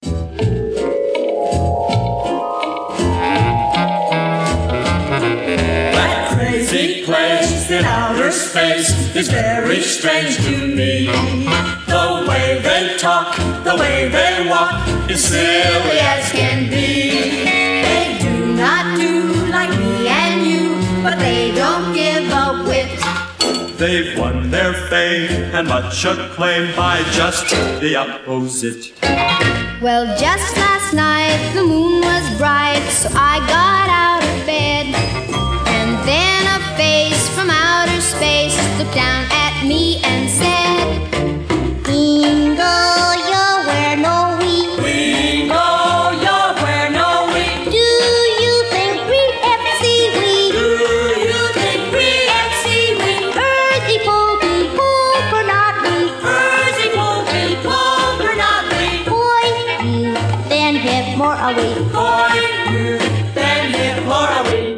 That crazy place in outer space is very strange to me. The way they talk, the way they walk is silly as can be. They do not do like me and you, but they don't give a whit. They've won their fame and much acclaim by just the opposite. Well, just last night the moon was bright, so I got out of bed. And then a face from outer space looked down at me and said, Bingo, you're where no we. We know you're where no we. Do you think we FC we? Do you think we FC we? Earthy pokey, poop or not we? Earthy pokey, poop or not we? Boy, you then hit more away. Boy, you then hit more away.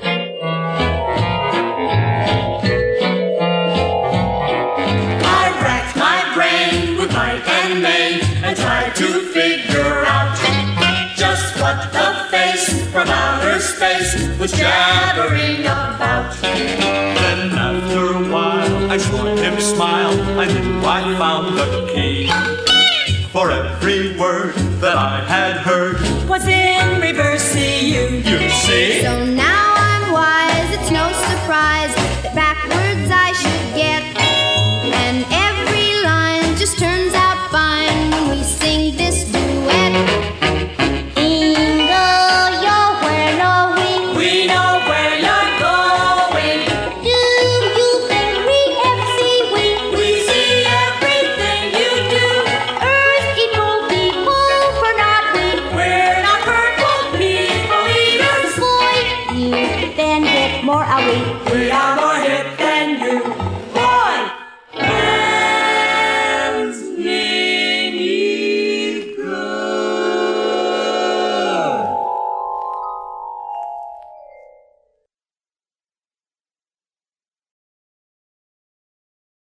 I racked my brain with might and main and tried to figure out just what the face from outer space was jabbering about. Then after a while I saw him smile. I knew I found the key. For every word that I had heard was in reverse, see you see. So now I'm wise, it's no surprise that backwards I should get. And every line just turns out fine when we sing this duet. Bingo, you're where no we. We know where you're going. Do you think we FC we? We see everything you do. Earth equal people, we're not we. We're not purple people eaters. Boy, you then hit more away. We are more hip than you.